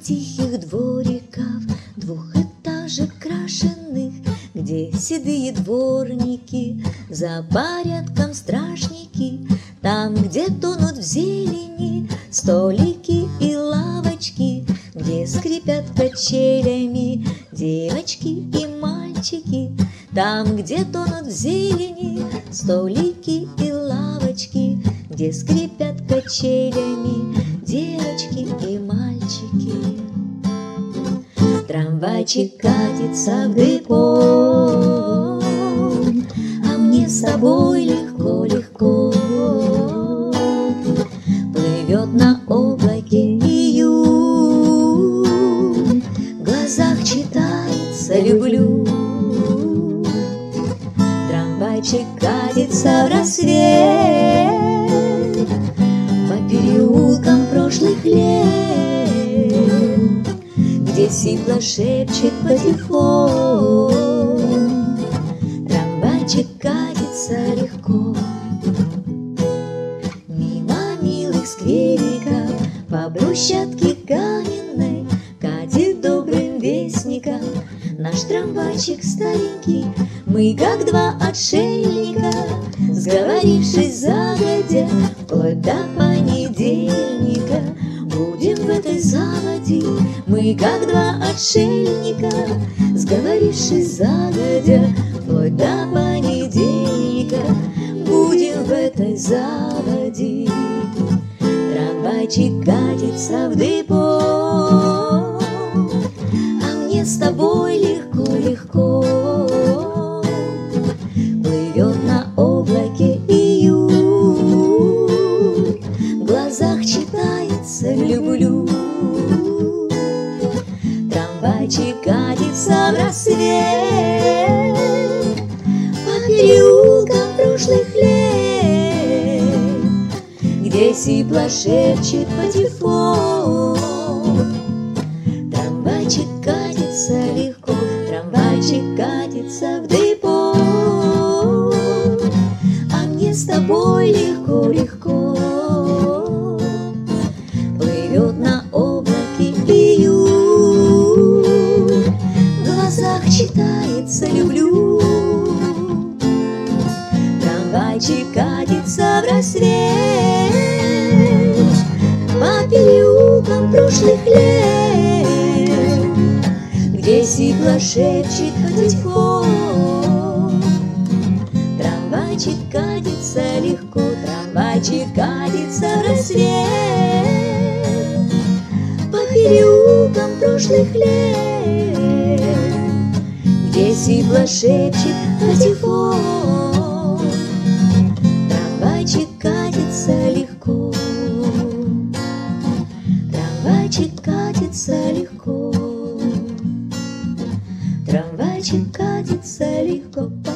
тихих двориков, двухэтажек крашеных, где седые дворники, за порядком стражники, там, где тонут в зелени столики и лавочки, где скрипят качелями девочки и мальчики, там, где тонут в зелени столики и лавочки, где скрипят качелями девочки и мальчики. Трамвайчик катится в депо, а мне с тобой легко-легко. Плывет на облаке июнь, в глазах читается «люблю». Трамвайчик катится в рассвет по переулкам прошлых лет, где сипло шепчет патефон. Трамвайчик катится легко. Мимо милых сквериков по брусчатке каменной катит добрым вестником наш трамвайчик старенький. Мы, как два отшельника, сговорившись загодя, вплоть до понедельника будем в этой заводе. Мы, как два отшельника, сговорившись загодя, вплоть до понедельника будем в этой заводе. Трамвайчик катится в депо, а мне с тобой легко-легко. Плывет на облаке июнь, в глазах читается «люблю». Трамвайчик катится в рассвет по переулкам прошлых лет, где сипло шепчет патефон. Трамвайчик катится легко, трамвайчик катится в депо, а мне с тобой легко-легко. Плывет на облаке июнь, в глазах читается «люблю». Трамвайчик катится в рассвет по переулкам прошлых лет, где сипло шепчет патефон. Трамвайчик катится легко, трамвайчик катится в рассвет по переулкам прошлых лет, где сипло шепчет патефон. Трамвайчик катится легко, трамвайчик катится легко, трамвайчик катится легко.